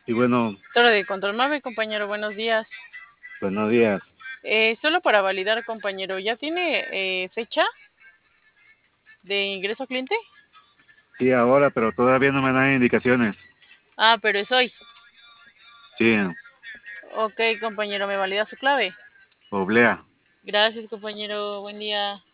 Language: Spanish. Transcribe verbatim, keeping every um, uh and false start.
Y bueno, Torre de Control Mave, compañero, buenos días. buenos días. Eh, solo para validar, compañero, ¿ya tiene eh, fecha de ingreso cliente? Sí, ahora, pero todavía no me dan indicaciones. Ah, pero es hoy. Sí, Ok, compañero, ¿me valida su clave? oblea. Gracias, compañero, buen día.